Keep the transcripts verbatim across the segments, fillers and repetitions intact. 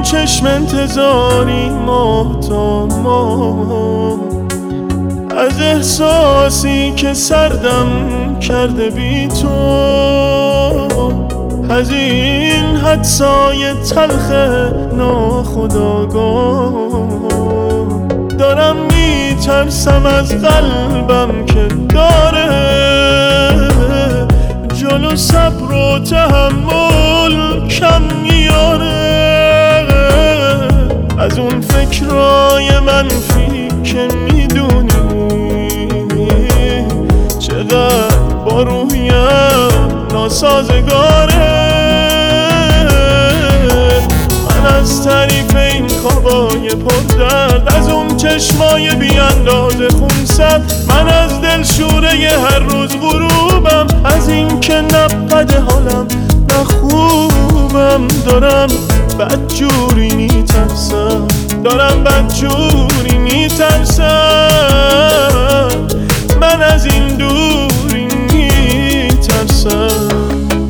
چشم انتظاری محتام از احساسی که سردم کرده بی تو، از این حدسای تلخ ناخودآگاه. دارم میترسم از قلبم که داره جلو صبر و تحمل کم میاره، از اون فکرای منفی که میدونی چقدر با روحیم ناسازگاره. من از تعریف این خوابای پردرد، از اون چشمای بی اندازه خونسرد، من از دلشوره هر روز غروبم، از این که نبقد حالم نه خوبم. دارم بدجوری میترسم، دارم بدجوری میترسم، من از این دوری میترسم.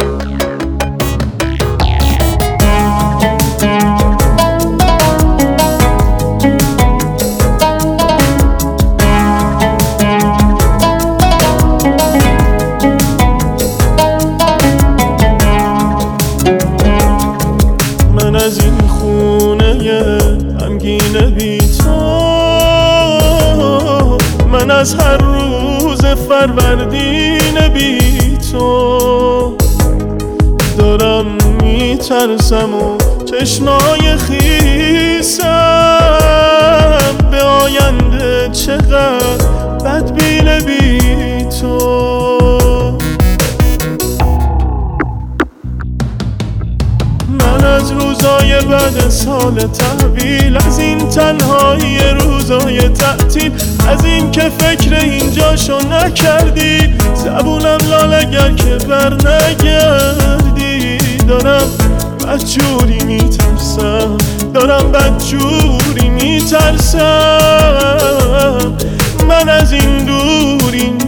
من از این خونه غمگین بی تو، من از هر روز فروردین بی تو دارم میترسم و چشمای خیسم به آینده چقدر بدبین بی تو. من از روزای بعد سال تحویل، از این تنهایی روزای تعطیل، از این که فکر اینجاشو نکردی، زبونم لالگر که بر نگردی. دارم بدجوری میترسم، دارم بدجوری میترسم، من از این دوری